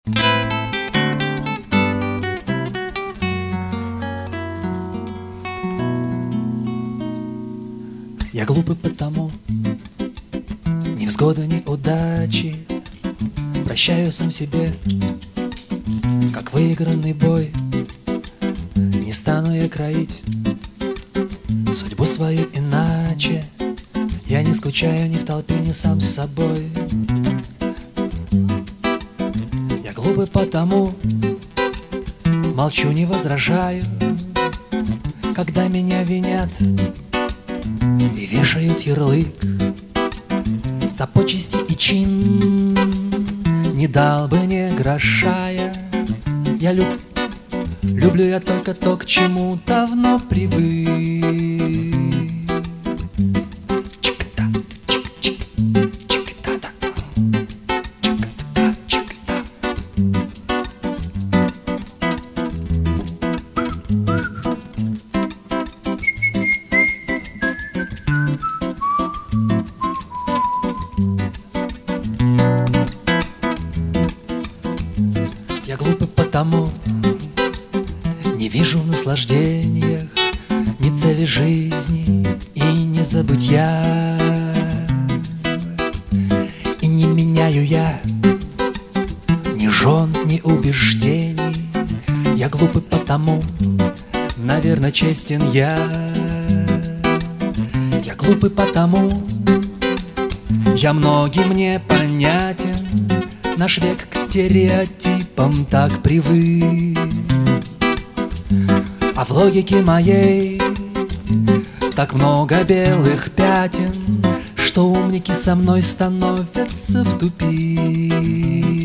Я глупый потому, невзгоды, неудачи прощаю сам себе, как выигранный бой. Не стану я кроить судьбу свою иначе. Я не скучаю ни в толпе, ни сам с собой. Я глупый потому, молчу, не возражаю, когда меня винят и вешают ярлык за почести и чин. Не дал бы ни гроша я люблю я только то, к чему давно привык. Я глупый потому, не вижу в наслаждениях ни цели жизни и ни забытья. И не меняю я ни жен, ни убеждений. Я глупый потому, наверное, честен я. Я глупый потому, я многим не понятен. Наш век к стереотипам так привык. А в логике моей так много белых пятен, что умники со мной становятся в тупик.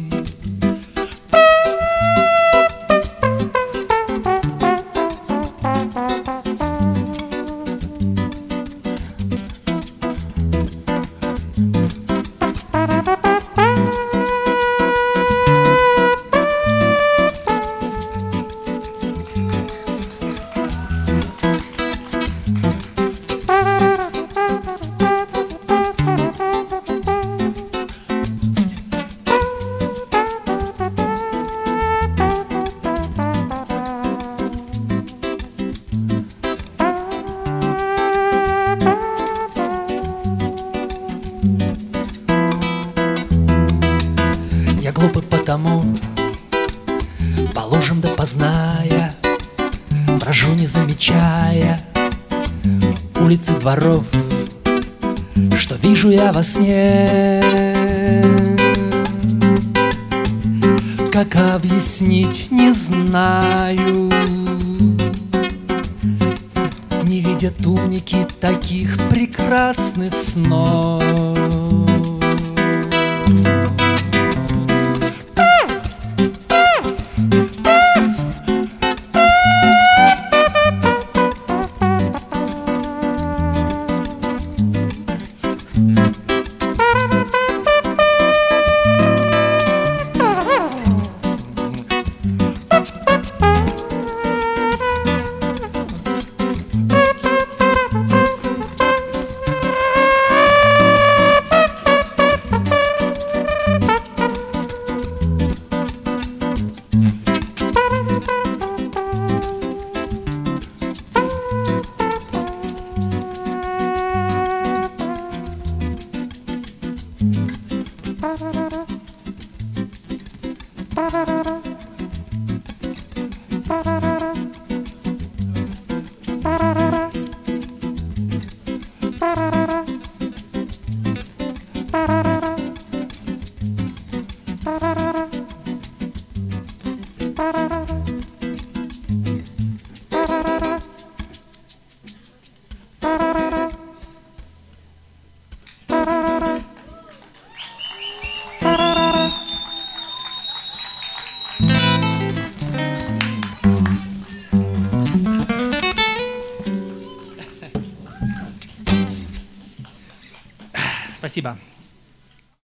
Я глупый потому, положим допоздна я брожу, не замечая улицы дворов, что вижу я во сне. Как объяснить, не знаю. Не видят умники таких прекрасных снов. Спасибо.